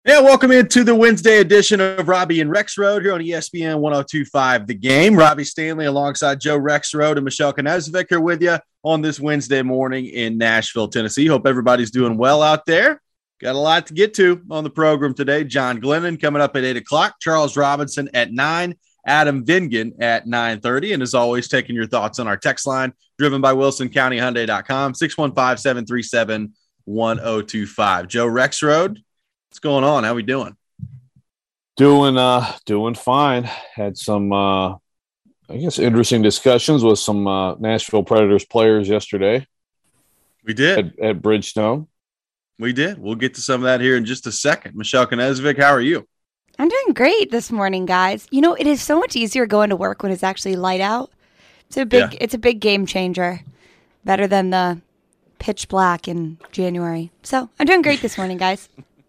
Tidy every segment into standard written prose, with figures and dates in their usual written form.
Yeah, welcome into the Wednesday edition of Robbie and Rex Road here on ESPN 1025 The Game. Robbie Stanley alongside Joe Rexrode and Michelle Knezvik here with you on this Wednesday morning in Nashville, Tennessee. Hope everybody's doing well out there. Got a lot to get to on the program today. John Glennon coming up at 8 o'clock, Charles Robinson at 9, Adam Vingan at 9:30. And as always, taking your thoughts on our text line, driven by WilsonCountyHyundai.com, 615-737-1025. Joe Rexrode. What's going on? How we doing? Doing fine. Had some interesting discussions with some Nashville Predators players yesterday. We did at Bridgestone. We did. We'll get to some of that here in just a second. Michelle Knezvik, how are you? I'm doing great this morning, guys. You know, it is so much easier going to work when it's actually light out. It's a big game changer. Better than the pitch black in January. So I'm doing great this morning, guys.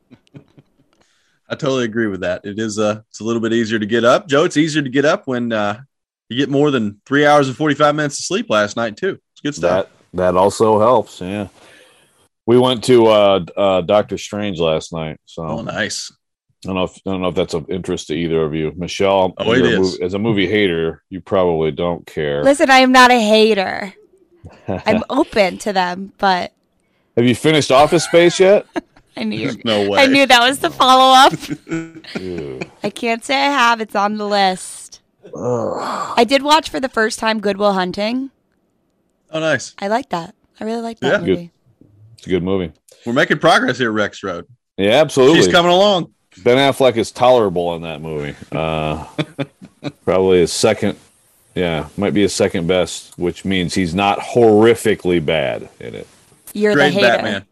I totally agree with that. It's a little bit easier to get up. Joe, it's easier to get up when you get more than 3 hours and 45 minutes of sleep last night, too. It's good stuff. That also helps, yeah. We went to Doctor Strange last night. So nice. I don't know if that's of interest to either of you. Michelle, it is. As a movie hater, you probably don't care. Listen, I am not a hater. I'm open to them, but... Have you finished Office Space yet? I knew no way. I knew that was the follow-up. I can't say I have. It's on the list. I did watch for the first time Good Will Hunting. Oh, nice. I like that. I really like that movie. It's a good movie. We're making progress here, Rex Road. Yeah, absolutely. She's coming along. Ben Affleck is tolerable in that movie. Probably his second. Yeah, might be his second best, which means he's not horrifically bad in it. You're Great the hater. Batman.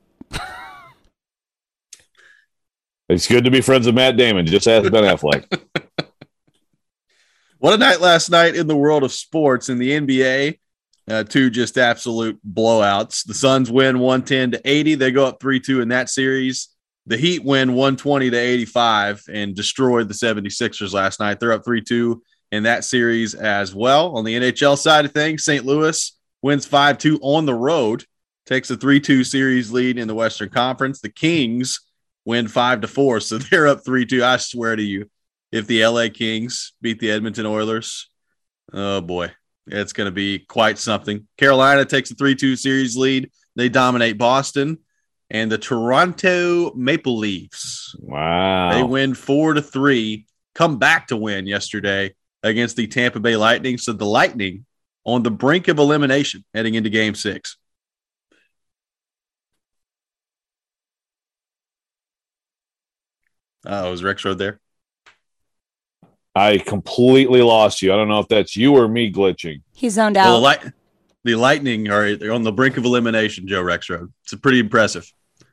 It's good to be friends with Matt Damon. Just ask Ben Affleck. What a night last night in the world of sports. In the NBA, two just absolute blowouts. The Suns win 110-80. They go up 3-2 in that series. The Heat win 120-85 and destroyed the 76ers last night. They're up 3-2 in that series as well. On the NHL side of things, St. Louis wins 5-2 on the road, takes a 3-2 series lead in the Western Conference. The Kings win 5-4, so they're up 3-2. I swear to you, if the LA Kings beat the Edmonton Oilers, oh boy, it's going to be quite something. Carolina takes a 3-2 series lead. They dominate Boston. And the Toronto Maple Leafs, wow, they win 4-3, come back to win yesterday against the Tampa Bay Lightning. So the Lightning on the brink of elimination heading into Game 6. Was Rex Road there? I completely lost you. I don't know if that's you or me glitching. He zoned out. Well, the Lightning are on the brink of elimination, Joe Rexrode. It's pretty impressive.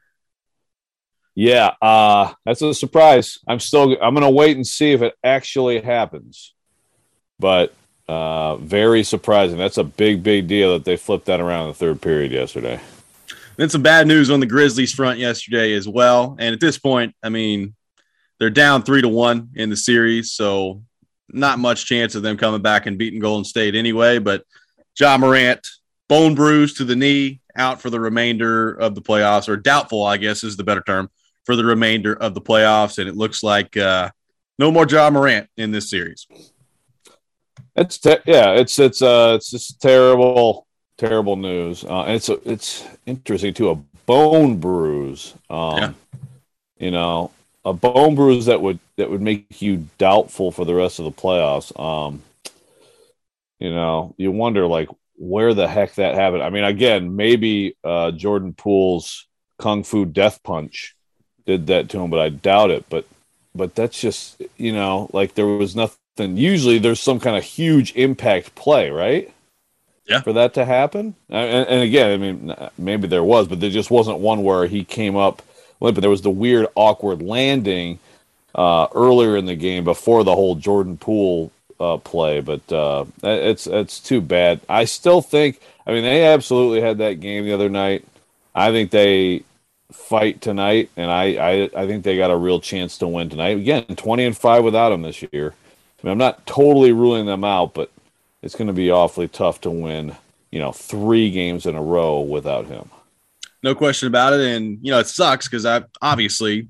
Yeah, that's a surprise. I'm going to wait and see if it actually happens. But very surprising. That's a big deal that they flipped that around in the third period yesterday. Then some bad news on the Grizzlies front yesterday as well. And at this point, I mean, they're down 3-1 in the series, so not much chance of them coming back and beating Golden State anyway. But Ja Morant, bone bruise to the knee, out for the remainder of the playoffs, or doubtful, I guess is the better term, for the remainder of the playoffs. And it looks like no more Ja Morant in this series. It's just terrible news. And it's interesting too. A bone bruise. You know, a bone bruise that would make you doubtful for the rest of the playoffs. You know, you wonder like where the heck that happened. I mean, again, maybe Jordan Poole's Kung Fu Death Punch did that to him, but I doubt it. But that's just, you know, like there was nothing. Usually there's some kind of huge impact play, right? Yeah. For that to happen. And again, I mean, maybe there was, but there just wasn't one where he came up limping. There was the weird, awkward landing earlier in the game before the whole Jordan Poole play. But it's too bad. I still think, I mean, they absolutely had that game the other night. I think they fight tonight, and I think they got a real chance to win tonight. Again, 20-5 without him this year. I mean, I'm not totally ruling them out, but it's going to be awfully tough to win, 3 games in a row without him. No question about it. And, it sucks because obviously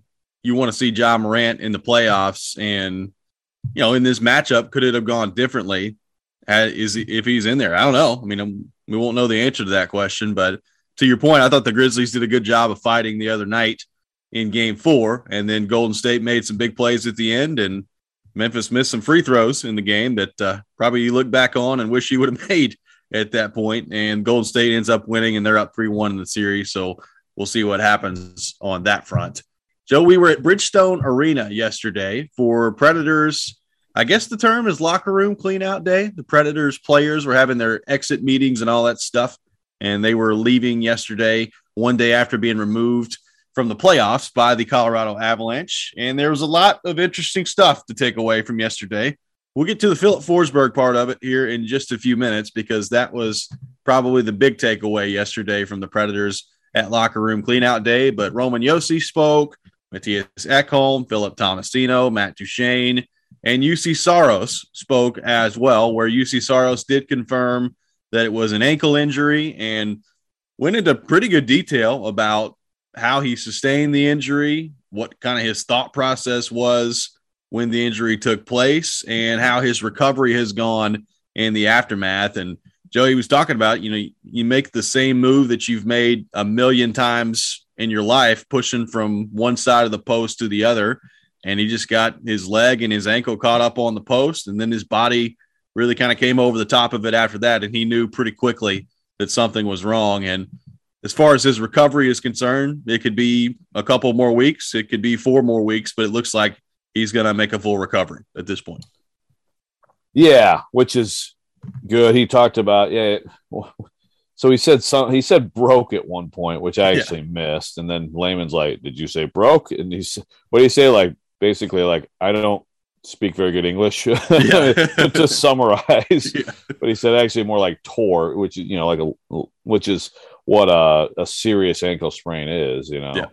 you want to see Ja Morant in the playoffs. And, in this matchup, could it have gone differently if he's in there? I don't know. I mean, we won't know the answer to that question. But to your point, I thought the Grizzlies did a good job of fighting the other night in Game 4. And then Golden State made some big plays at the end. And Memphis missed some free throws in the game that probably you look back on and wish you would have made at that point. And Golden State ends up winning, and they're up 3-1 in the series. So we'll see what happens on that front. Joe, we were at Bridgestone Arena yesterday for Predators. I guess the term is locker room clean out day. The Predators players were having their exit meetings and all that stuff, and they were leaving yesterday, one day after being removed from the playoffs by the Colorado Avalanche. And there was a lot of interesting stuff to take away from yesterday. We'll get to the Philip Forsberg part of it here in just a few minutes, because that was probably the big takeaway yesterday from the Predators at locker room clean out day. But Roman Josi spoke, Matthias Ekholm, Philip Tomasino, Matt Duchene, and UC Saros spoke as well, where UC Saros did confirm that it was an ankle injury and went into pretty good detail about how he sustained the injury, what kind of his thought process was when the injury took place, and how his recovery has gone in the aftermath. And Joey was talking about, you make the same move that you've made a million times in your life, pushing from one side of the post to the other. And he just got his leg and his ankle caught up on the post, and then his body really kind of came over the top of it after that. And he knew pretty quickly that something was wrong. And as far as his recovery is concerned, it could be a couple more weeks. It could be 4 more weeks, but it looks like he's going to make a full recovery at this point. Yeah, which is good. He talked about, so he said broke at one point, which I actually missed. And then Layman's like, did you say broke? And what do you say? Like, basically, like, I don't speak very good English to summarize. Yeah. But he said actually more like tore, which is, which is what a serious ankle sprain is,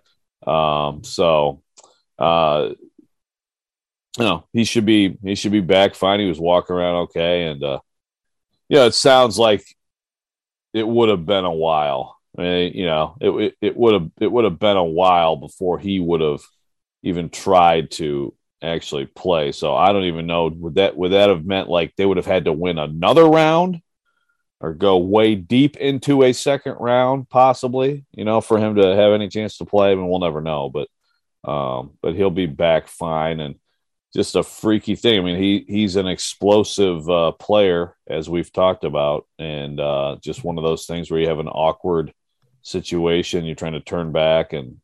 he should be back fine. He was walking around okay. And, it sounds like it would have been a while. I mean, it would have been a while before he would have even tried to actually play. So I don't even know, would that have meant like they would have had to win another round or go way deep into a second round, possibly, for him to have any chance to play? I mean, we'll never know, but he'll be back fine. And just a freaky thing. I mean, he's an explosive player, as we've talked about, and just one of those things where you have an awkward situation, you're trying to turn back, and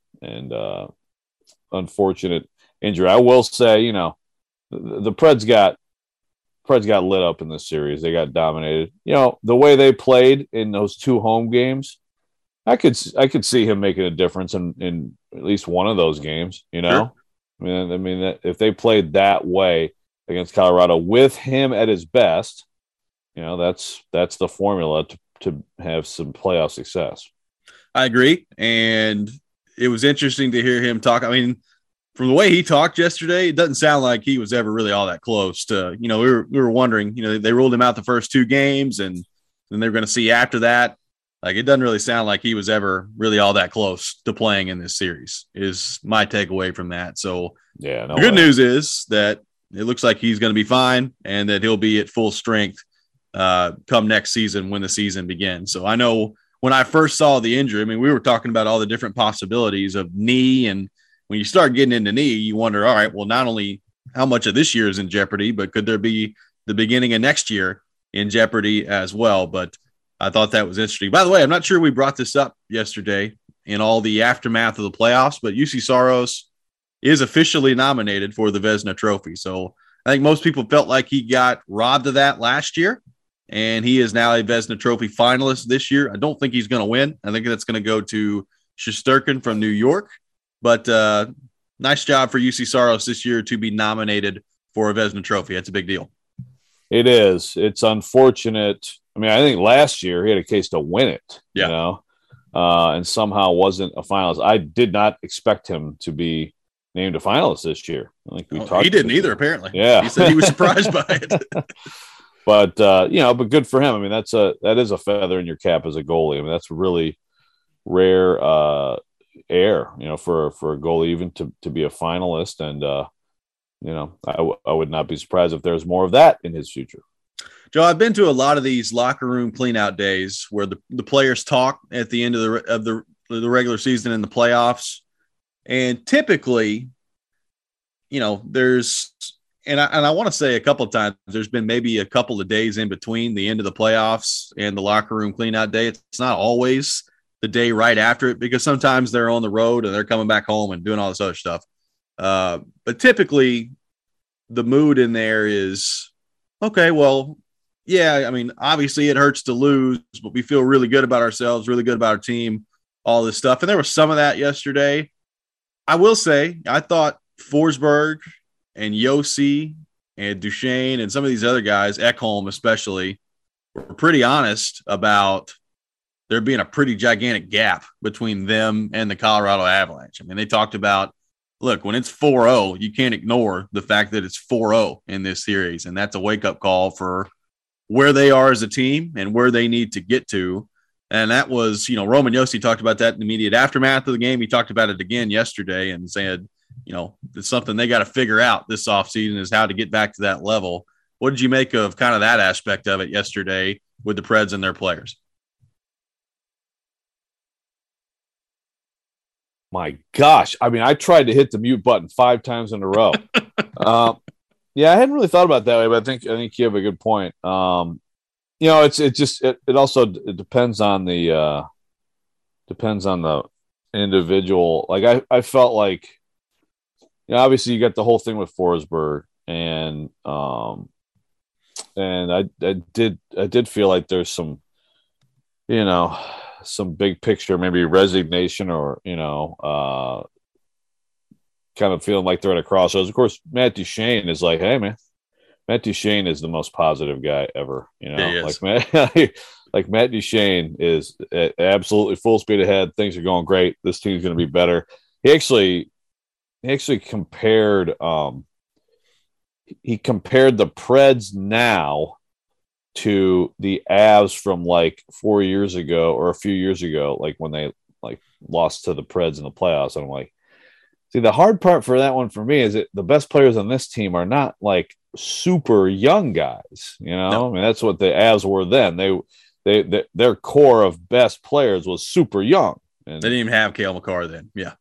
unfortunate injury. I will say, the Preds got lit up in this series. They got dominated. The way they played in those 2 home games, I could see him making a difference in at least one of those games. Sure. I mean, if they played that way against Colorado with him at his best, that's the formula to have some playoff success. I agree, and it was interesting to hear him talk. I mean, from the way he talked yesterday, it doesn't sound like he was ever really all that close to. We were wondering. They ruled him out the first 2 games, and then they're going to see after that. Like, it doesn't really sound like he was ever really all that close to playing in this series, is my takeaway from that. So the good news is that it looks like he's going to be fine, and that he'll be at full strength come next season when the season begins. So I know when I first saw the injury, I mean, we were talking about all the different possibilities of knee. And when you start getting into knee, you wonder, all right, well, not only how much of this year is in jeopardy, but could there be the beginning of next year in jeopardy as well? But I thought that was interesting. By the way, I'm not sure we brought this up yesterday in all the aftermath of the playoffs, but UC Saros is officially nominated for the Vezina Trophy. So I think most people felt like he got robbed of that last year, and he is now a Vezina Trophy finalist this year. I don't think he's going to win. I think that's going to go to Shesterkin from New York. But nice job for UC Saros this year to be nominated for a Vezina Trophy. That's a big deal. It is. It's unfortunate. I mean, I think last year he had a case to win it, and somehow wasn't a finalist. I did not expect him to be named a finalist this year. I think he didn't either, apparently. Yeah. He said he was surprised by it. But, but good for him. I mean, that is a feather in your cap as a goalie. I mean, that's really rare. air, for a goalie even to be a finalist. And, I would not be surprised if there's more of that in his future. Joe, I've been to a lot of these locker room clean-out days where the players talk at the end of the regular season and the playoffs. And typically, there's – and I want to say a couple of times there's been maybe a couple of days in between the end of the playoffs and the locker room clean-out day. It's not always the day right after it because sometimes they're on the road and they're coming back home and doing all this other stuff. But typically the mood in there is, okay, well, yeah, I mean, obviously it hurts to lose, but we feel really good about ourselves, really good about our team, all this stuff. And there was some of that yesterday. I will say, I thought Forsberg and Josi and Duchesne and some of these other guys, Ekholm especially, were pretty honest about there being a pretty gigantic gap between them and the Colorado Avalanche. I mean, they talked about, look, when it's 4-0, you can't ignore the fact that it's 4-0 in this series. And that's a wake-up call for where they are as a team and where they need to get to. And that was, Roman Josi talked about that in the immediate aftermath of the game. He talked about it again yesterday and said, it's something they got to figure out this offseason is how to get back to that level. What did you make of kind of that aspect of it yesterday with the Preds and their players? My gosh. I mean, I tried to hit the mute button 5 times in a row. Yeah, I hadn't really thought about it that way, but I think you have a good point. It also depends on the individual. Like I felt like, obviously you got the whole thing with Forsberg and I did feel like there's some, some big picture, maybe resignation or, kind of feeling like they're at a crossroads. Of course, Matt Duchene is like, hey, man, Matt Duchene is the most positive guy ever. Like Matt Duchene is absolutely full speed ahead. Things are going great. This team's going to be better. He actually compared the Preds now to the Avs from like 4 years ago or a few years ago, like when they lost to the Preds in the playoffs. And I'm like, see, the hard part for that one for me is that the best players on this team are not like super young guys. No. I mean, that's what the Avs were then. Their core of best players was super young. And they didn't even have Cale Makar then. Yeah.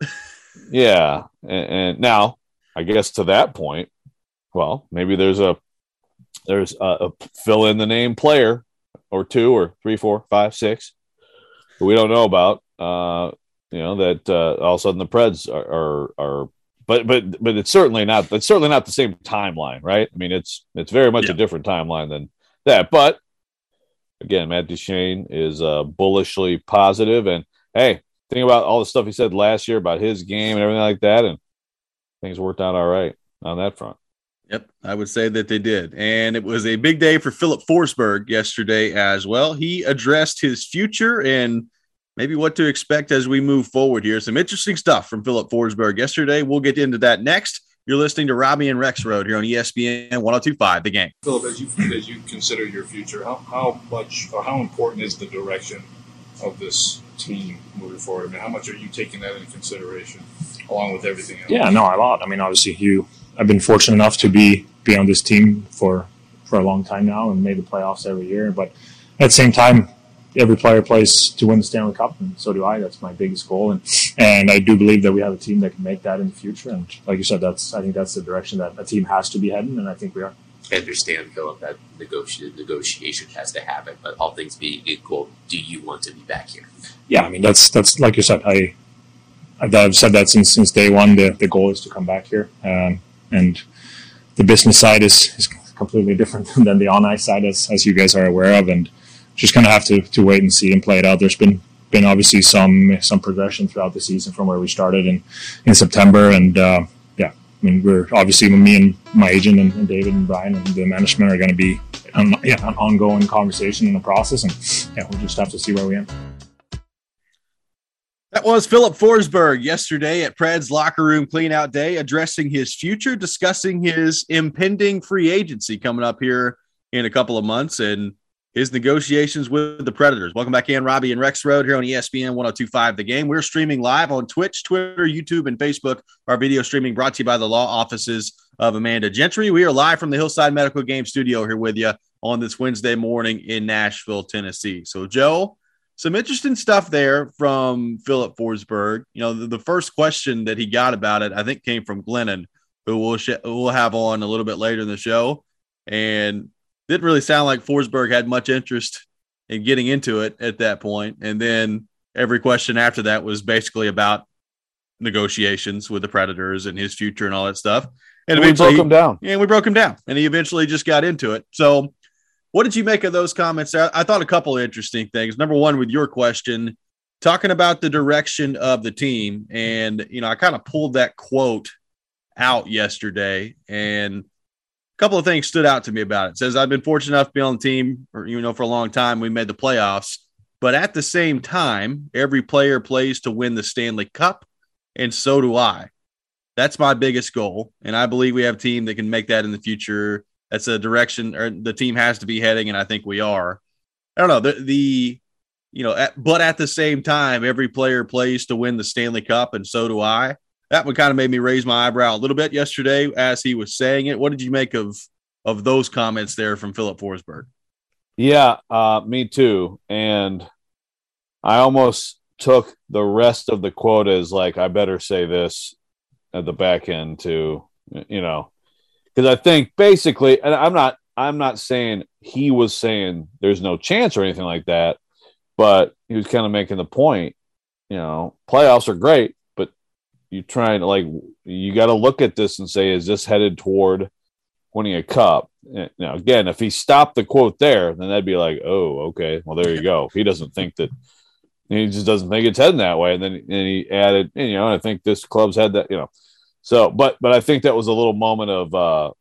Yeah. And now, I guess to that point, well, maybe there's a fill in the name player or 2 or 3, 4, 5, 6 who we don't know about. That all of a sudden the Preds are but it's certainly not the same timeline, right? I mean, it's very much a different timeline than that. But again, Matt Duchene is bullishly positive, and hey, think about all the stuff he said last year about his game and everything like that, and things worked out all right on that front. Yep, I would say that they did. And it was a big day for Filip Forsberg yesterday as well. He addressed his future and maybe what to expect as we move forward here. Some interesting stuff from Filip Forsberg yesterday. We'll get into that next. You're listening to Robbie and Rexroad here on ESPN 102.5 The Game. Filip, as you consider your future, how much or how important is the direction of this team moving forward? I mean, how much are you taking that into consideration along with everything else? Yeah, no, a lot. I mean, obviously, I've been fortunate enough to be on this team for a long time now and made the playoffs every year. But at the same time, every player plays to win the Stanley Cup, and so do I. That's my biggest goal, and I do believe that we have a team that can make that in the future. And like you said, I think that's the direction that a team has to be heading, and I think we are. I understand, Filip, that negotiation has to happen, but all things being equal, do you want to be back here? Yeah, I mean that's like you said. I've said that since day one. The goal is to come back here, and the business side is completely different than the on-ice side, as you guys are aware of, and just kind of have to wait and see and play it out. There's been obviously some progression throughout the season from where we started in September, and I mean, we're obviously, me and my agent and David and Brian and the management are going to be an ongoing conversation in the process, and we'll just have to see where we end. That was Filip Forsberg yesterday at Preds locker room cleanout day, addressing his future, discussing his impending free agency coming up here in a couple of months. And his negotiations with the Predators. Welcome back in, Robbie and Rex Road here on ESPN 102.5 The Game. We're streaming live on Twitch, Twitter, YouTube, and Facebook. Our video streaming brought to you by the law offices of Amanda Gentry. We are live from the Hillside Medical Game Studio here with you on this Wednesday morning in Nashville, Tennessee. So, Joe, some interesting stuff there from Philip Forsberg. You know, the first question that he got about it, I think, came from Glennon, who we'll have on a little bit later in the show. And didn't really sound like Forsberg had much interest in getting into it at that point. And then every question after that was basically about negotiations with the Predators and his future and all that stuff. And we broke him down. Yeah, we broke him down. And he eventually just got into it. So what did you make of those comments? I thought a couple of interesting things. Number one, with your question, talking about the direction of the team. And, you know, I kind of pulled that quote out yesterday, and a couple of things stood out to me about it. It says, I've been fortunate enough to be on the team for a long time. We made the playoffs, but at the same time, every player plays to win the Stanley Cup, and so do I. That's my biggest goal, and I believe we have a team that can make that in the future. That's a direction or the team has to be heading, and I think we are. I don't know, but at the same time, every player plays to win the Stanley Cup, and so do I. That one kind of made me raise my eyebrow a little bit yesterday as he was saying it. What did you make of those comments there from Philip Forsberg? Yeah, me too. And I almost took the rest of the quote as like, I better say this at the back end too, because I think basically, and I'm not saying he was saying there's no chance or anything like that, but he was kind of making the point, playoffs are great, but you trying to you got to look at this and say, is this headed toward winning a cup? Now, again, if he stopped the quote there, then that'd be like, oh, okay, well, there you go. He doesn't think that, he just doesn't think it's heading that way. And then he added, I think this club's had that, So, but I think that was a little moment of,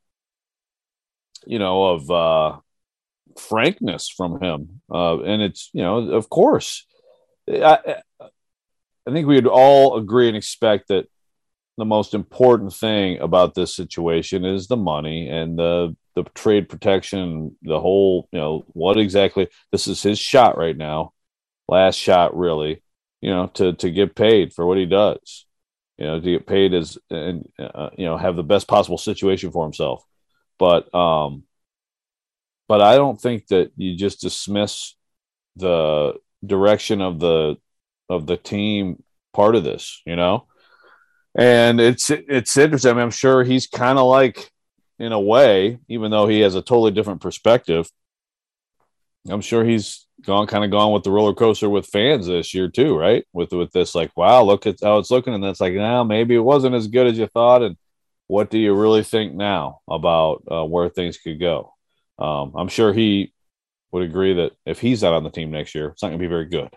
frankness from him. And it's, of course, I think we would all agree and expect that the most important thing about this situation is the money and the trade protection, the whole, what exactly, this is his shot right now. Last shot, really, to get paid for what he does, to get paid and have the best possible situation for himself. But I don't think that you just dismiss the direction of the team part of this, and it's interesting. I mean, I'm sure he's kind of like, in a way, even though he has a totally different perspective, I'm sure he's gone with the roller coaster with fans this year too, right? With this, like, wow, look at how it's looking, and that's like, now maybe it wasn't as good as you thought, and what do you really think now about where things could go? I'm sure he would agree that if he's not on the team next year, it's not going to be very good.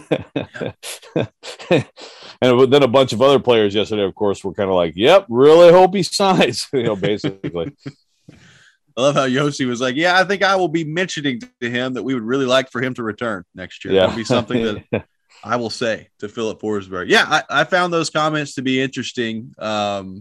And then a bunch of other players yesterday, of course, were kind of like, "Yep, really hope he signs." Basically. I love how Yossi was like, yeah, I think I will be mentioning to him that we would really like for him to return next year. Yeah. That'll be something that I will say to Philip Forsberg. Yeah, I found those comments to be interesting. And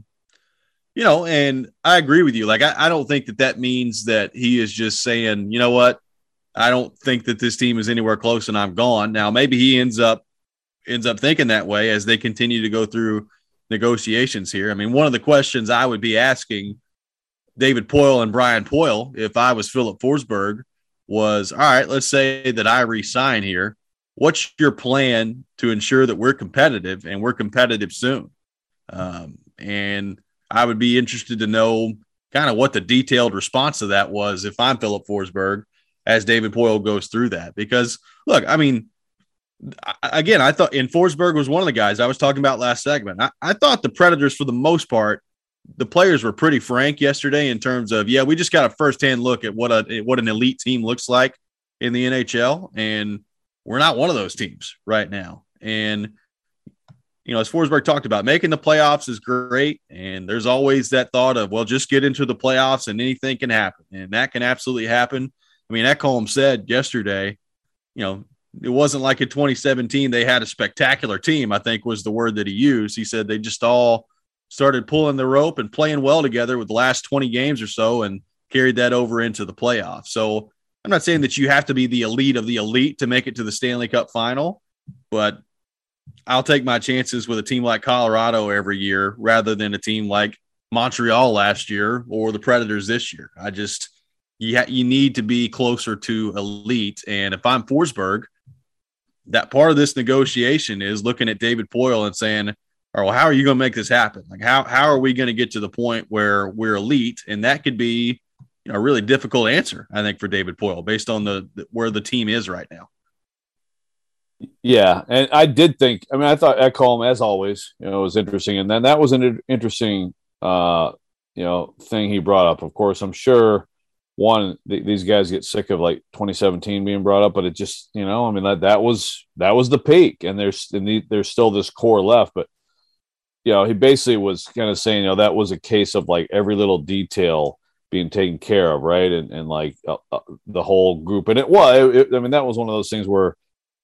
I agree with you. Like, I don't think that means that he is just saying, you know what, I don't think that this team is anywhere close and I'm gone. Now, maybe he ends up thinking that way as they continue to go through negotiations here. I mean, one of the questions I would be asking David Poile and Brian Poile, if I was Philip Forsberg, was, all right, let's say that I re-sign here. What's your plan to ensure that we're competitive and we're competitive soon? And I would be interested to know kind of what the detailed response to that was if I'm Philip Forsberg as David Poile goes through that. Because, look, I mean, again, I thought, and Forsberg was one of the guys I was talking about last segment. I thought the Predators, for the most part, the players were pretty frank yesterday in terms of, yeah, we just got a firsthand look at what an elite team looks like in the NHL, and we're not one of those teams right now. And, as Forsberg talked about, making the playoffs is great, and there's always that thought of, well, just get into the playoffs and anything can happen, and that can absolutely happen. I mean, Ekholm said yesterday, it wasn't like in 2017 they had a spectacular team, I think was the word that he used. He said they just all started pulling the rope and playing well together with the last 20 games or so and carried that over into the playoffs. So I'm not saying that you have to be the elite of the elite to make it to the Stanley Cup final, but I'll take my chances with a team like Colorado every year rather than a team like Montreal last year or the Predators this year. You need to be closer to elite. And if I'm Forsberg, that part of this negotiation is looking at David Poile and saying, all right, well, how are you going to make this happen? Like, how are we going to get to the point where we're elite? And that could be, a really difficult answer, I think, for David Poile based on where the team is right now. Yeah, and I did think. I mean, I thought Ekholm, as always, was interesting, and then that was an interesting, thing he brought up. Of course, I'm sure these guys get sick of like 2017 being brought up, but it just, that was the peak, and there's still this core left, but he basically was kind of saying, that was a case of like every little detail being taken care of, right, and like the whole group, and that was one of those things where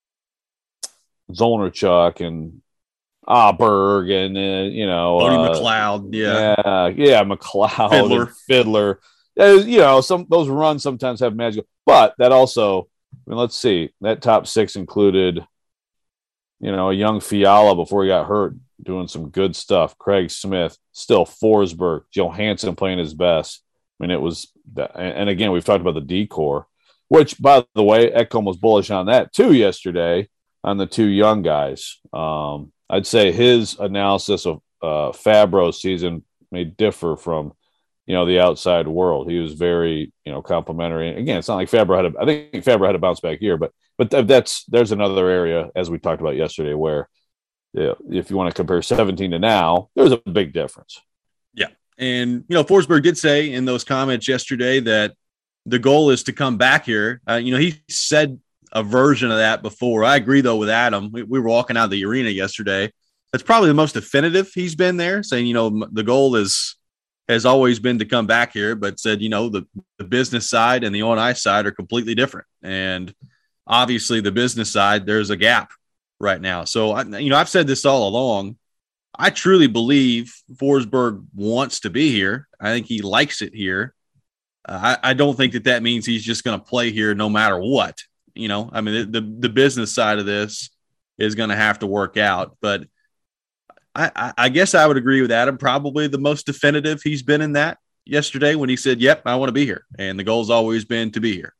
Zolnarchuk and Berg and Bodie McLeod, McLeod, Fiddler. Some those runs sometimes have magical, but that also, let's see, that top six included, a young Fiala before he got hurt, doing some good stuff. Craig Smith, still Forsberg, Johansson playing his best. I mean, it was that, and again, we've talked about the D-core, which, by the way, Ekholm was bullish on that too yesterday on the two young guys. I'd say his analysis of Fabro's season may differ from, the outside world. He was very, complimentary. Again, it's not like I think Fabro had a bounce back year, but there's another area, as we talked about yesterday, where if you want to compare 17 to now, there's a big difference. Yeah. And, Forsberg did say in those comments yesterday that the goal is to come back here. He said a version of that before. I agree, though, with Adam. We were walking out of the arena yesterday. That's probably the most definitive he's been there, saying, the goal has always been to come back here, but said, the business side and the on-ice side are completely different. And obviously the business side, there's a gap right now. So, I've said this all along. I truly believe Forsberg wants to be here. I think he likes it here. I don't think that means he's just going to play here no matter what. The business side of this is going to have to work out. But I guess I would agree with Adam. Probably the most definitive he's been in that yesterday when he said, yep, I want to be here. And the goal's always been to be here.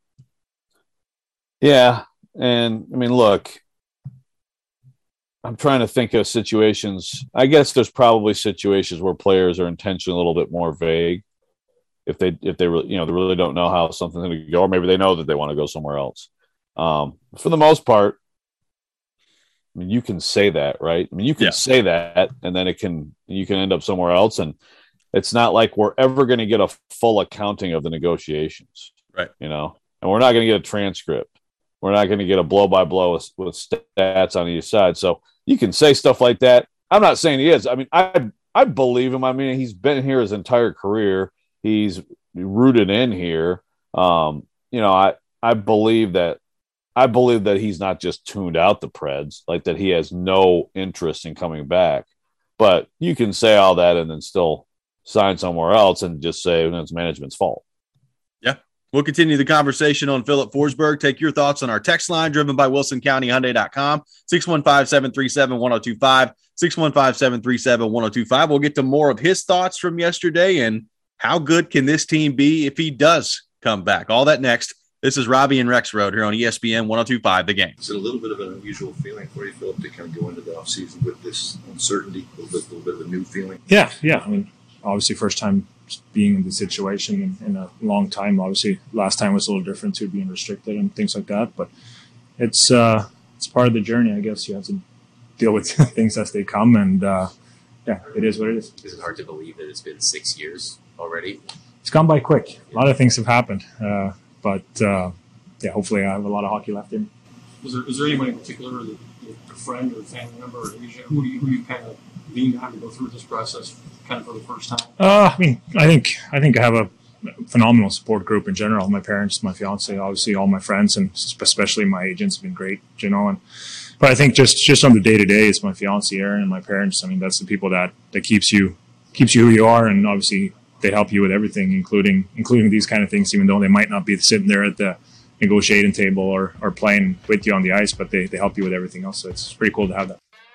Yeah. And look, I'm trying to think of situations. I guess there's probably situations where players are intentionally a little bit more vague if they really, they really don't know how something's going to go, or maybe they know that they want to go somewhere else. For the most part, you can say that, right? You can say that, and then you can end up somewhere else, and it's not like we're ever going to get a full accounting of the negotiations, right? And we're not going to get a transcript. We're not going to get a blow-by-blow with stats on each side. So you can say stuff like that. I'm not saying he is. I believe him. He's been here his entire career. He's rooted in here. I believe that he's not just tuned out the Preds, like that he has no interest in coming back. But you can say all that and then still sign somewhere else and just say it's management's fault. Yeah. We'll continue the conversation on Filip Forsberg. Take your thoughts on our text line driven by WilsonCountyHyundai.com, 615-737-1025, 615-737-1025. We'll get to more of his thoughts from yesterday and how good can this team be if he does come back. All that next. This is Robbie and Rex Road here on ESPN 102.5 The Game. Is it a little bit of an unusual feeling for you, Filip, to kind of go into the offseason with this uncertainty, a little bit of a new feeling? Yeah. Obviously, first time being in the situation in a long time. Obviously, last time was a little different too, being restricted and things like that. But it's part of the journey, I guess. You have to deal with things as they come, and it is what it is. Is it hard to believe that it's been 6 years already? It's gone by quick. A lot of things have happened. But hopefully I have a lot of hockey left in me. Is there anyone in particular, a friend or family member or agent, who you kind of leaned on to go through this process kind of for the first time? I think I have a phenomenal support group in general. My parents, my fiance, obviously all my friends, and especially my agents have been great, but I think just on the day-to-day, it's my fiance, Erin, and my parents. That's the people that keeps you who you are, and obviously they help you with everything, including these kind of things, even though they might not be sitting there at the negotiating table or playing with you on the ice, but they help you with everything else. So it's pretty cool to have that.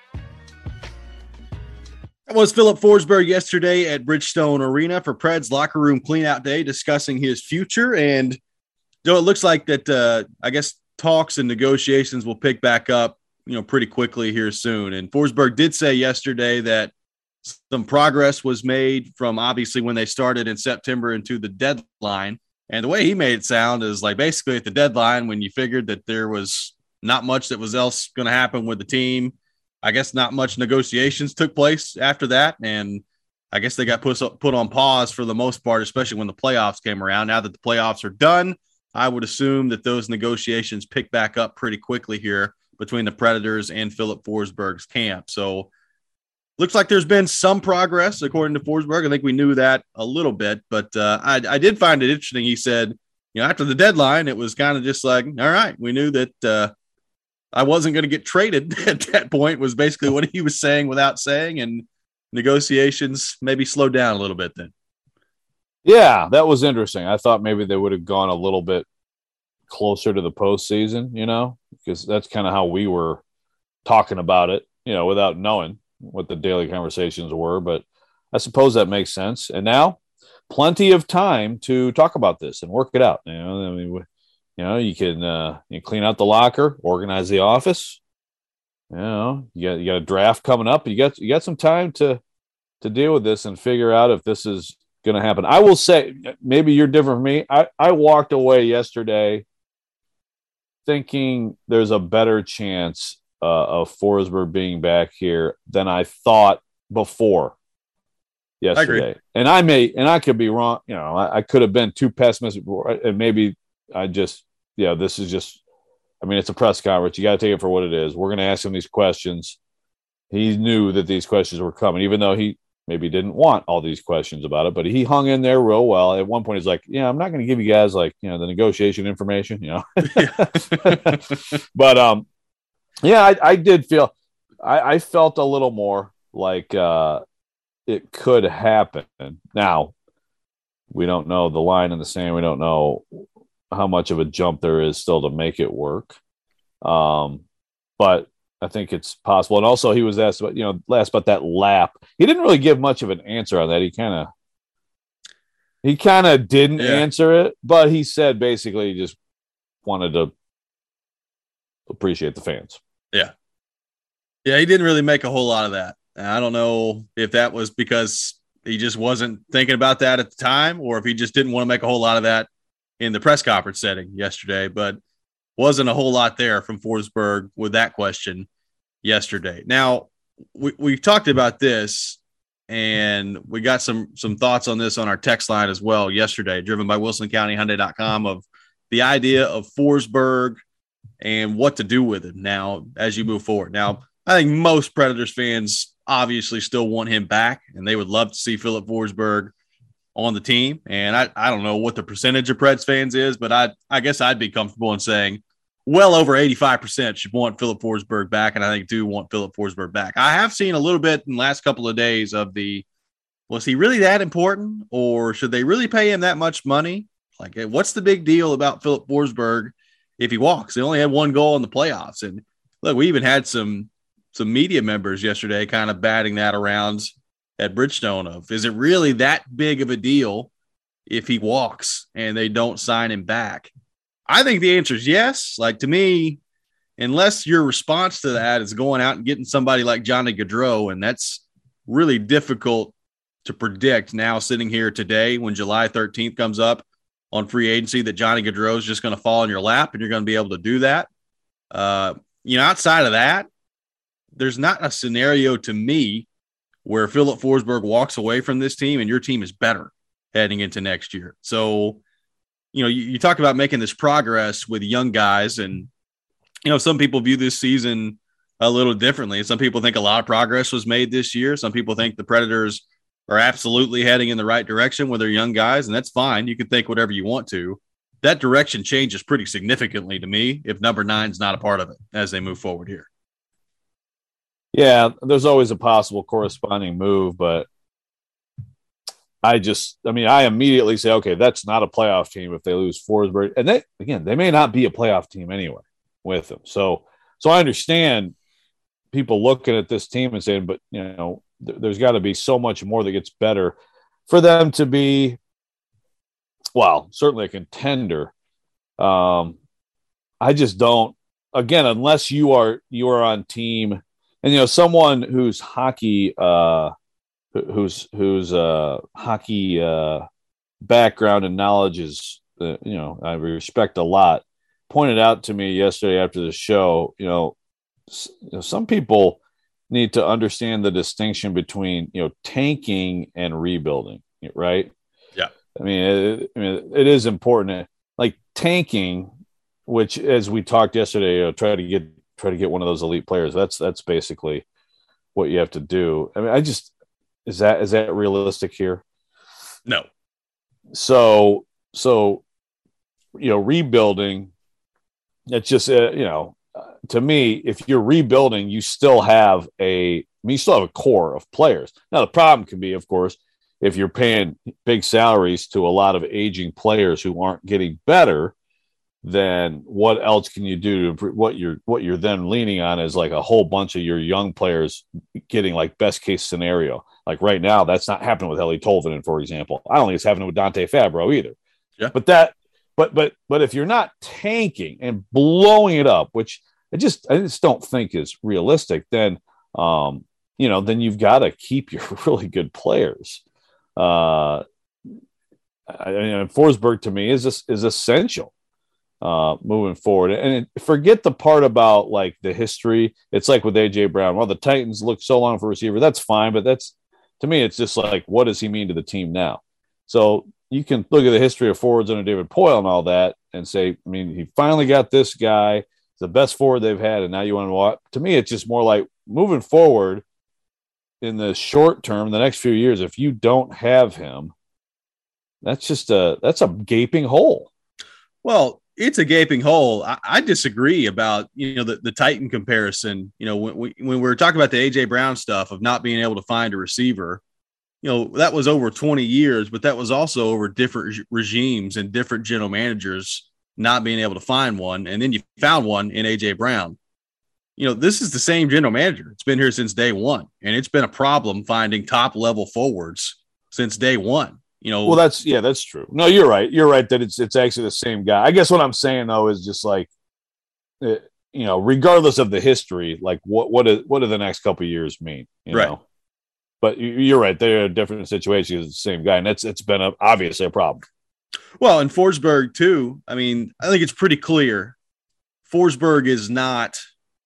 That was Filip Forsberg yesterday at Bridgestone Arena for Preds locker room cleanout day, discussing his future. And it looks like that, I guess, talks and negotiations will pick back up, pretty quickly here soon. And Forsberg did say yesterday that some progress was made from obviously when they started in September into the deadline. And the way he made it sound is like basically at the deadline when you figured that there was not much that was else going to happen with the team. I guess not much negotiations took place after that. And I guess they got put on pause for the most part, especially when the playoffs came around. Now that the playoffs are done, I would assume that those negotiations pick back up pretty quickly here between the Predators and Filip Forsberg's camp. So looks like there's been some progress, according to Forsberg. I think we knew that a little bit, but I did find it interesting. He said, after the deadline, it was kind of just like, all right, we knew that I wasn't going to get traded at that point, was basically what he was saying without saying, and negotiations maybe slowed down a little bit then. Yeah, that was interesting. I thought maybe they would have gone a little bit closer to the postseason, because that's kind of how we were talking about it, without knowing what the daily conversations were. But I suppose that makes sense. And now plenty of time to talk about this and work it out. You can clean out the locker, organize the office. You got a draft coming up. You got some time to deal with this and figure out if this is going to happen. I will say, maybe you're different from me. I walked away yesterday thinking there's a better chance of Forsberg being back here than I thought before yesterday. And I could be wrong. I could have been too pessimistic, and maybe I just, this is just, it's a press conference. You got to take it for what it is. We're going to ask him these questions. He knew that these questions were coming, even though he maybe didn't want all these questions about it, but he hung in there real well. At one point, he's like, I'm not going to give you guys the negotiation information, But, I did feel, I felt a little more like it could happen. Now, we don't know the line in the sand. We don't know how much of a jump there is still to make it work. But I think it's possible. And also he was asked about that lap. He didn't really give much of an answer on that. He kind of didn't answer it, but he said basically he just wanted to appreciate the fans. Yeah. Yeah, he didn't really make a whole lot of that. I don't know if that was because he just wasn't thinking about that at the time, or if he just didn't want to make a whole lot of that in the press conference setting yesterday, but wasn't a whole lot there from Forsberg with that question yesterday. Now, we talked about this, and we got some thoughts on this on our text line as well yesterday, driven by WilsonCountyHyundai.com, of the idea of Forsberg and what to do with him now as you move forward. Now, I think most Predators fans obviously still want him back, and they would love to see Filip Forsberg on the team. And I don't know what the percentage of Preds fans is, but I guess I'd be comfortable in saying well over 85% should want Filip Forsberg back, and I think do want Filip Forsberg back. I have seen a little bit in the last couple of days of was he really that important, or should they really pay him that much money? Like, what's the big deal about Filip Forsberg if he walks? They only had one goal in the playoffs. And look, we even had some media members yesterday kind of batting that around at Bridgestone of, is it really that big of a deal if he walks and they don't sign him back? I think the answer is yes. Like, to me, unless your response to that is going out and getting somebody like Johnny Gaudreau, and that's really difficult to predict now sitting here today when July 13th comes up on free agency, that Johnny Gaudreau is just going to fall in your lap and you're going to be able to do that. Outside of that, there's not a scenario to me where Filip Forsberg walks away from this team and your team is better heading into next year. So, you talk about making this progress with young guys, and, some people view this season a little differently. Some people think a lot of progress was made this year. Some people think the Predators are absolutely heading in the right direction with their young guys, and that's fine. You can think whatever you want to. That direction changes pretty significantly to me if number 9 is not a part of it as they move forward here. Yeah, there's always a possible corresponding move, but I immediately say, okay, that's not a playoff team if they lose Forsberg. And they may not be a playoff team anyway with them. So I understand people looking at this team and saying, but there's got to be so much more that gets better for them to be, well, certainly a contender. I just don't, again, unless you are on team and, someone who's hockey, whose hockey background and knowledge is, I respect a lot, pointed out to me yesterday after the show, some people need to understand the distinction between, tanking and rebuilding, right? Yeah. I mean, it is important. Like tanking, which, as we talked yesterday, try to get one of those elite players. That's basically what you have to do. I mean, is that realistic here? No. So rebuilding. It's just to me, if you're rebuilding, you still have a core of players. Now the problem can be, of course, if you're paying big salaries to a lot of aging players who aren't getting better, then what else can you do to improve? What you're then leaning on is like a whole bunch of your young players getting like best case scenario. Like right now, that's not happening with Eeli Tolvanen, for example. I don't think it's happening with Dante Fabro either. Yeah. But if you're not tanking and blowing it up, which I just don't think is realistic, then then you've got to keep your really good players. Forsberg to me is essential moving forward. And forget the part about like the history. It's like with AJ Brown. Well, the Titans look so long for a receiver. That's fine, but to me, it's just like, what does he mean to the team now? So you can look at the history of forwards under David Poile and all that and say, I mean, he finally got this guy, the best forward they've had, and now you want to watch. To me, it's just more like moving forward in the short term, the next few years, if you don't have him, that's a gaping hole. Well, it's a gaping hole. I disagree about, the Titan comparison. When we're talking about the AJ Brown stuff of not being able to find a receiver, that was over 20 years, but that was also over different regimes and different general managers not being able to find one. And then you found one in AJ Brown. This is the same general manager. It's been here since day one, and it's been a problem finding top level forwards since day one. Well, that's true. No, you're right. You're right that it's actually the same guy. I guess what I'm saying though is just like, regardless of the history, like what do the next couple of years mean? Right. Know? But you're right. They're a different situation. It's the same guy, and it's been obviously a problem. Well, and Forsberg too. I mean, I think it's pretty clear. Forsberg is not.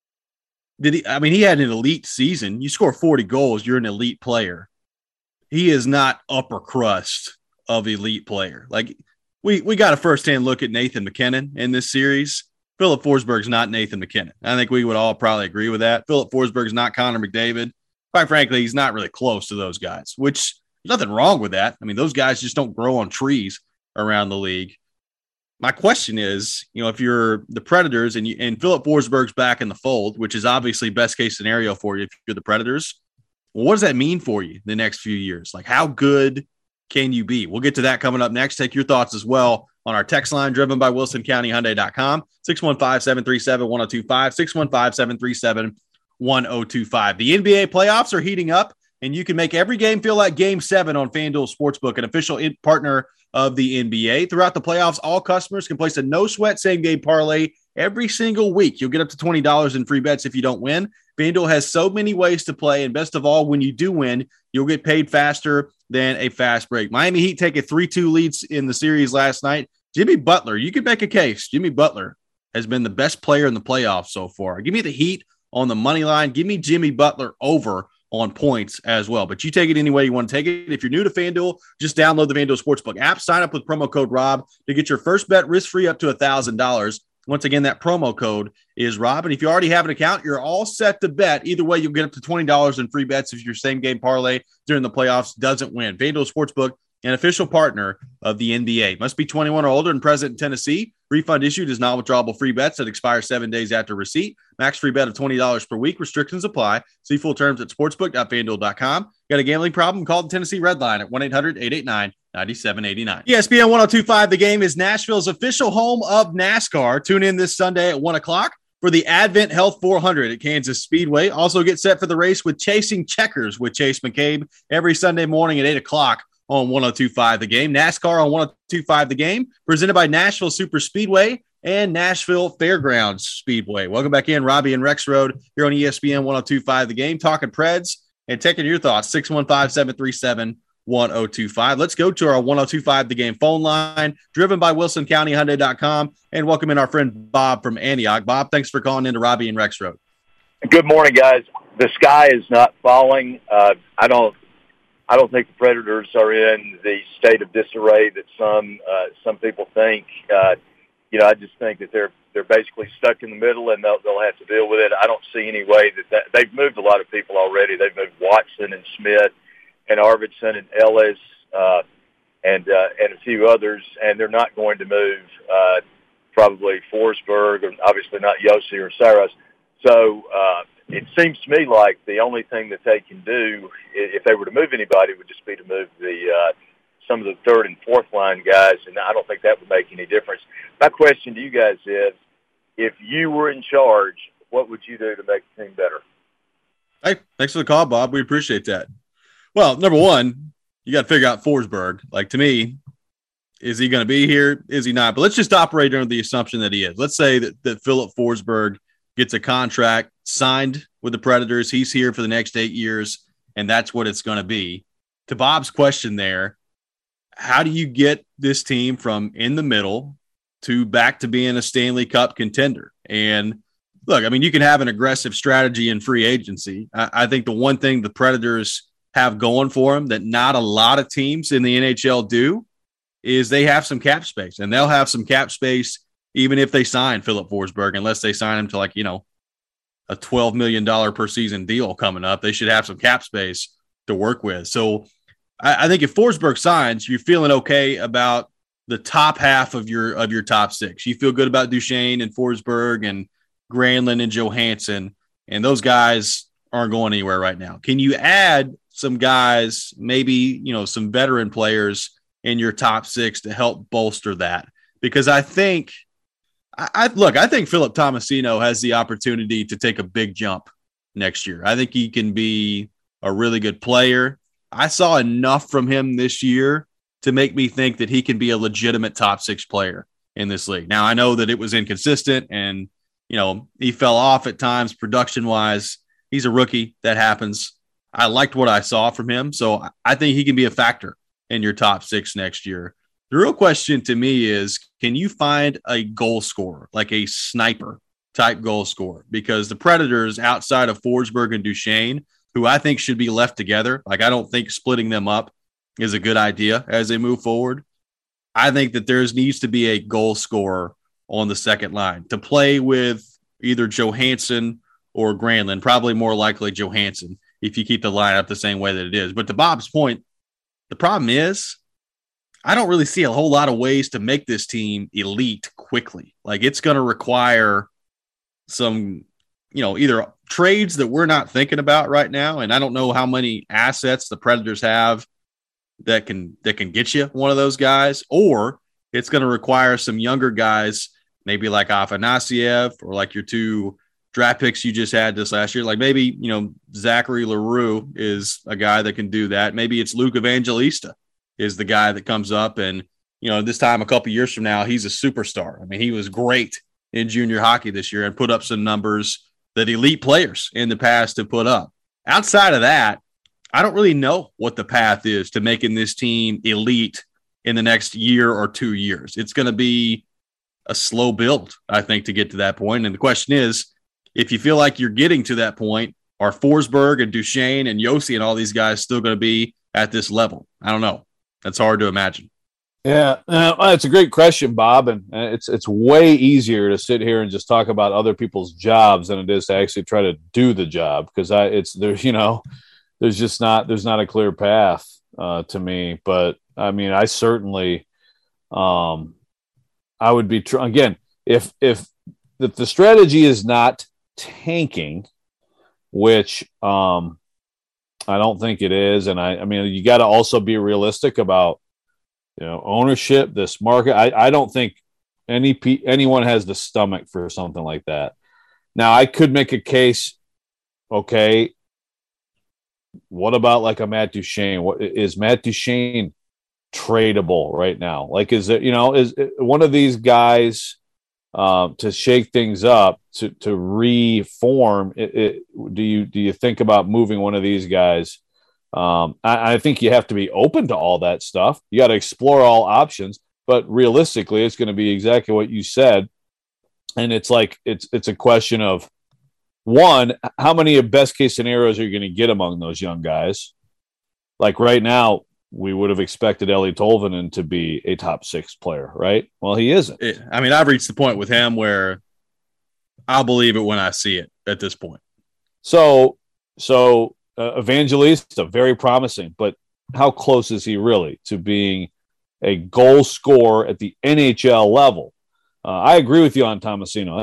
He had an elite season. You score 40 goals, you're an elite player. He is not upper crust of elite player. Like we got a firsthand look at Nathan McKinnon in this series. Philip Forsberg's not Nathan McKinnon. I think we would all probably agree with that. Philip Forsberg's not Connor McDavid. Quite frankly, he's not really close to those guys, which there's nothing wrong with that. I mean, those guys just don't grow on trees around the league. My question is, if you're the Predators and Philip Forsberg's back in the fold, which is obviously best case scenario for you if you're the Predators, well, what does that mean for you the next few years? Like, how good can you be? We'll get to that coming up next. Take your thoughts as well on our text line driven by WilsonCountyHyundai.com, 615-737-1025, 615-737-1025. The NBA playoffs are heating up, and you can make every game feel like Game 7 on FanDuel Sportsbook, an official partner of the NBA. Throughout the playoffs, all customers can place a no-sweat same-game parlay every single week. You'll get up to $20 in free bets if you don't win. FanDuel has so many ways to play, and best of all, when you do win, you'll get paid faster than a fast break. Miami Heat take a 3-2 lead in the series last night. Jimmy Butler, you could make a case. Jimmy Butler has been the best player in the playoffs so far. Give me the Heat on the money line. Give me Jimmy Butler over on points as well. But you take it any way you want to take it. If you're new to FanDuel, just download the FanDuel Sportsbook app. Sign up with promo code ROB to get your first bet risk-free up to $1,000. Once again, that promo code is ROB. And if you already have an account, you're all set to bet. Either way, you'll get up to $20 in free bets if your same-game parlay during the playoffs doesn't win. FanDuel Sportsbook, an official partner of the NBA. Must be 21 or older and present in Tennessee. Refund issued is non-withdrawable free bets that expire 7 days after receipt. Max free bet of $20 per week. Restrictions apply. See full terms at sportsbook.fanduel.com. Got a gambling problem? Call the Tennessee Red Line at 1-800-889-9789. ESPN 102.5 The Game is Nashville's official home of NASCAR. Tune in this Sunday at 1 o'clock for the Advent Health 400 at Kansas Speedway. Also get set for the race with Chasing Checkers with Chase McCabe every Sunday morning at 8 o'clock on 102.5 The Game. NASCAR on 102.5 The Game, presented by Nashville Super Speedway and Nashville Fairgrounds Speedway. Welcome back in, Robbie and Rexroad here on ESPN 102.5 The Game, talking Preds and taking your thoughts, 615-737-1025. Let's go to our 102.5 The Game phone line, driven by WilsonCountyHyundai.com, and welcome in our friend Bob from Antioch. Bob, thanks for calling into Robbie and Rexroad. Good morning, guys. The sky is not falling. I don't think the Predators are in the state of disarray that some people think. I just think that they're basically stuck in the middle, and they'll have to deal with it. I don't see any way that they've moved a lot of people already. They've moved Watson and Smith and Arvidsson and Ellis and a few others, and they're not going to move probably Forsberg, and obviously not Yossi or Saros. So it seems to me like the only thing that they can do, if they were to move anybody, would just be to move some of the third and fourth line guys, and I don't think that would make any difference. My question to you guys is, if you were in charge, what would you do to make the team better? Hey, thanks for the call, Bob. We appreciate that. Well, number one, you got to figure out Forsberg. Like, to me, is he going to be here? Is he not? But let's just operate under the assumption that he is. Let's say that Philip Forsberg gets a contract signed with the Predators. He's here for the next 8 years, and that's what it's going to be. To Bob's question there, how do you get this team from in the middle to back to being a Stanley Cup contender? And look, I mean, you can have an aggressive strategy in free agency. I think the one thing the Predators have going for them that not a lot of teams in the NHL do is they have some cap space, and they'll have some cap space even if they sign Philip Forsberg, unless they sign him to a $12 million per season deal coming up. They should have some cap space to work with. So I think if Forsberg signs, you're feeling okay about the top half of your top six. You feel good about Duchesne and Forsberg and Granlund and Johansson, and those guys aren't going anywhere right now. Can you add some guys, maybe, some veteran players in your top six to help bolster that? Because I think Philip Tomasino has the opportunity to take a big jump next year. I think he can be a really good player. I saw enough from him this year to make me think that he can be a legitimate top six player in this league. Now, I know that it was inconsistent and, he fell off at times production-wise. He's a rookie. That happens. I liked what I saw from him, so I think he can be a factor in your top six next year. The real question to me is, can you find a goal scorer, like a sniper-type goal scorer? Because the Predators, outside of Forsberg and Duchesne, who I think should be left together, I don't think splitting them up is a good idea as they move forward. I think that there needs to be a goal scorer on the second line to play with either Johansson or Granlund, probably more likely Johansson if you keep the lineup the same way that it is. But to Bob's point, the problem is I don't really see a whole lot of ways to make this team elite quickly. It's going to require some, either trades that we're not thinking about right now. And I don't know how many assets the Predators have that can get you one of those guys, or it's going to require some younger guys, maybe like Afanasiev or like your two draft picks you just had this last year. Like maybe, Zachary Leroux is a guy that can do that. Maybe it's Luke Evangelista is the guy that comes up and, this time a couple years from now, he's a superstar. I mean, he was great in junior hockey this year and put up some numbers that elite players in the past have put up. Outside of that, I don't really know what the path is to making this team elite in the next year or 2 years. It's going to be a slow build, I think, to get to that point. And the question is, if you feel like you're getting to that point, are Forsberg and Duchesne and Yossi and all these guys still going to be at this level? I don't know. That's hard to imagine. Yeah, it's a great question, Bob, and it's way easier to sit here and just talk about other people's jobs than it is to actually try to do the job, because there's not a clear path to me. But I mean, I certainly I would be again, if the strategy is not tanking, which I don't think it is, and I mean you got to also be realistic about ownership, this market. I don't think anyone has the stomach for something like that. Now I could make a case. Okay, what about like a Matt Duchene? What is Matt Duchene tradable right now? Like, is it is one of these guys to shake things up to reform? Do you think about moving one of these guys? I think you have to be open to all that stuff. You got to explore all options, but realistically, it's going to be exactly what you said, and it's like it's a question of. One, how many best case scenarios are you going to get among those young guys? Like right now, we would have expected Ellie Tolvanen to be a top 6 player, right? Well, he isn't. I mean, I've reached the point with him where I'll believe it when I see it at this point. So Evangelista, very promising, but how close is he really to being a goal scorer at the NHL level? I agree with you on Tomasino.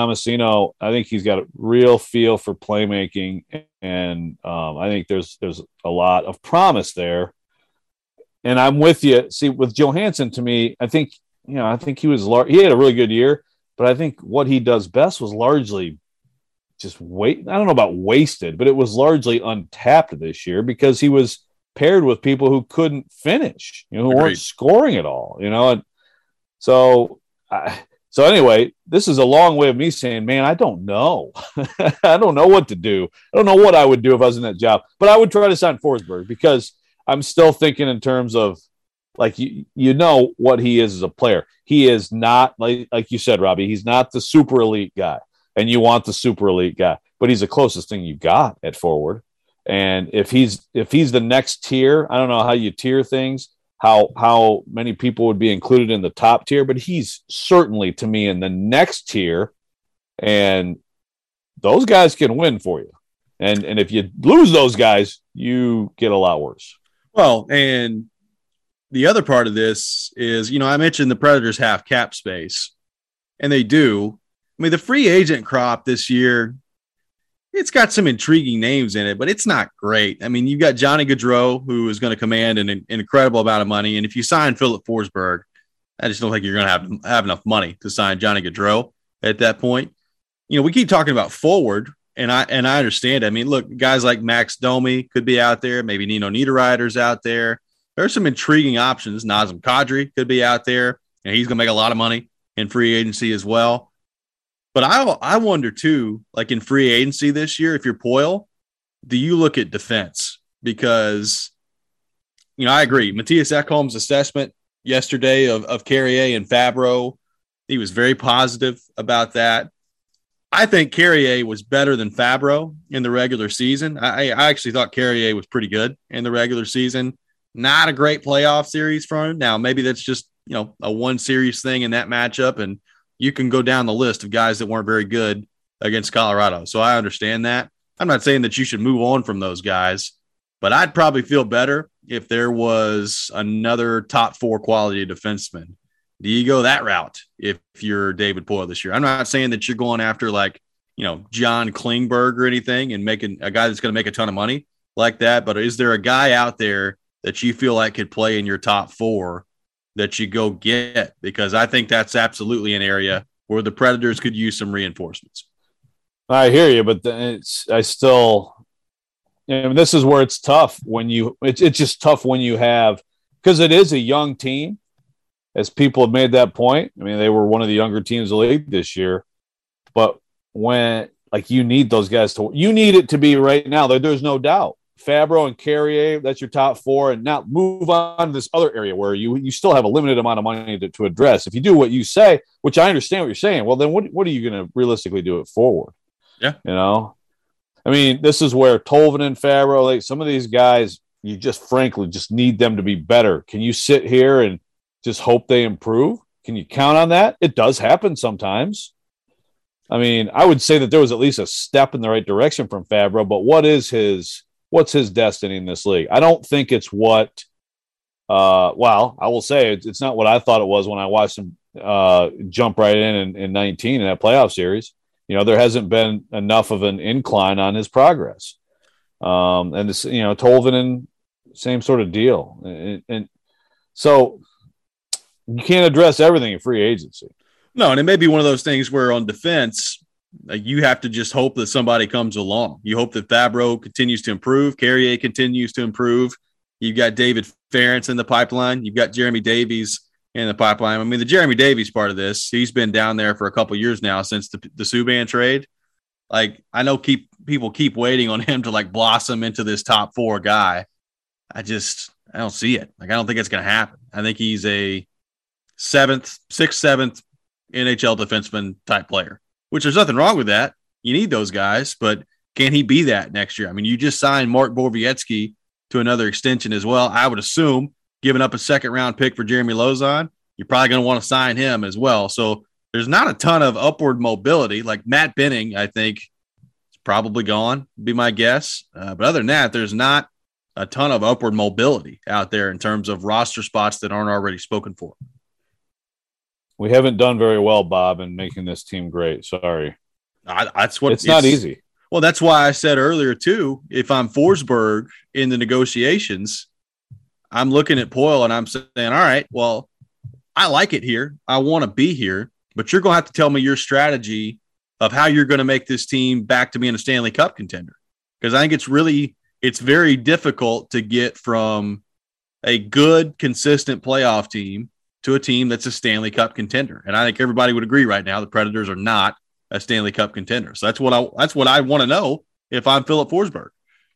I think he's got a real feel for playmaking, and I think there's a lot of promise there. And I'm with you. See, with Johansson, to me, I think he was he had a really good year, but I think what he does best was largely just I don't know about wasted, but it was largely untapped this year because he was paired with people who couldn't finish, who weren't scoring at all, and so. So anyway, this is a long way of me saying, man, I don't know. I don't know what to do. I don't know what I would do if I was in that job. But I would try to sign Forsberg because I'm still thinking in terms of, like, what he is as a player. He is not, like you said, Robbie, he's not the super elite guy. And you want the super elite guy. But he's the closest thing you got at forward. And if he's the next tier, I don't know how you tier things. How many people would be included in the top tier, but he's certainly, to me, in the next tier, and those guys can win for you. And if you lose those guys, you get a lot worse. Well, and the other part of this is, I mentioned the Predators have cap space, and they do. I mean, the free agent crop this year, it's got some intriguing names in it, but it's not great. I mean, you've got Johnny Gaudreau, who is going to command an incredible amount of money. And if you sign Philip Forsberg, I just don't think you're going to have enough money to sign Johnny Gaudreau at that point. We keep talking about forward, and I understand. I mean, look, guys like Max Domi could be out there. Maybe Nino Niederreiter's out there. There are some intriguing options. Nazem Kadri could be out there, and he's going to make a lot of money in free agency as well. But I wonder, too, like in free agency this year, if you're Poile, do you look at defense? Because, I agree. Matthias Ekholm's assessment yesterday of Carrier and Fabro, he was very positive about that. I think Carrier was better than Fabro in the regular season. I actually thought Carrier was pretty good in the regular season. Not a great playoff series for him. Now, maybe that's just, a one-series thing in that matchup, and you can go down the list of guys that weren't very good against Colorado. So I understand that. I'm not saying that you should move on from those guys, but I'd probably feel better if there was another top 4 quality defenseman. Do you go that route if you're David Poile this year? I'm not saying that you're going after John Klingberg or anything and making a guy that's going to make a ton of money like that. But is there a guy out there that you feel like could play in your top 4 that you go get? Because I think that's absolutely an area where the Predators could use some reinforcements. I hear you, but this is where it's tough it's just tough when you have, because it is a young team, as people have made that point. I mean, they were one of the younger teams in the league this year, but when you need those guys you need it to be right now. There's no doubt. Fabro and Carrier, that's your top 4. And now move on to this other area where you still have a limited amount of money to address. If you do what you say, which I understand what you're saying, well, then what are you going to realistically do it forward? Yeah. I mean, this is where Tolvanen and Fabro, some of these guys, you just frankly just need them to be better. Can you sit here and just hope they improve? Can you count on that? It does happen sometimes. I mean, I would say that there was at least a step in the right direction from Fabro, but what's his destiny in this league? I don't think it's what Well, I will say it's not what I thought it was when I watched him jump right in 19 in that playoff series. There hasn't been enough of an incline on his progress. And this, Tolvanen, same sort of deal. And so you can't address everything in free agency. No, and it may be one of those things where on defense, you have to just hope that somebody comes along. You hope that Fabro continues to improve, Carrier continues to improve. You've got David Ferentz in the pipeline. You've got Jeremy Davies in the pipeline. I mean, the Jeremy Davies part of this, he's been down there for a couple of years now since the Subban trade. Like, I know people keep waiting on him to like blossom into this top 4 guy. I don't see it. Like, I don't think it's going to happen. I think he's a 6th, 7th NHL defenseman type player, which there's nothing wrong with that. You need those guys, but can he be that next year? I mean, you just signed Mark Borowiecki to another extension as well. I would assume, giving up a 2nd-round pick for Jeremy Lauzon, you're probably going to want to sign him as well. So there's not a ton of upward mobility. Like Matt Benning, I think, is probably gone, be my guess. But other than that, there's not a ton of upward mobility out there in terms of roster spots that aren't already spoken for. We haven't done very well, Bob, in making this team great. Sorry. It's not easy. Well, that's why I said earlier, too, if I'm Forsberg in the negotiations, I'm looking at Poile and I'm saying, all right, well, I like it here. I want to be here, but you're going to have to tell me your strategy of how you're going to make this team back to being a Stanley Cup contender. Because I think it's very difficult to get from a good, consistent playoff team to a team that's a Stanley Cup contender. And I think everybody would agree right now the Predators are not a Stanley Cup contender. So that's what I want to know if I'm Philip Forsberg.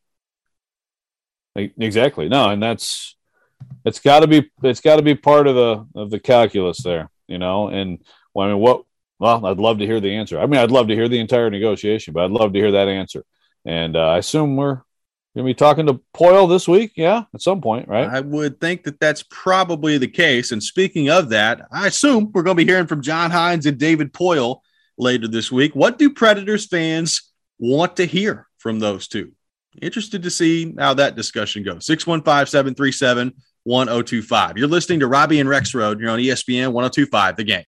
Exactly. No, and it's got to be part of the calculus there, And I'd love to hear the answer. I mean, I'd love to hear the entire negotiation, but I'd love to hear that answer. And I assume we're going to be talking to Poile this week, yeah, at some point, right? I would think that that's probably the case. And speaking of that, I assume we're going to be hearing from John Hynes and David Poile later this week. What do Predators fans want to hear from those two? Interested to see how that discussion goes. 615-737-1025. You're listening to Robbie and Rex Road. You're on ESPN 1025, The Game.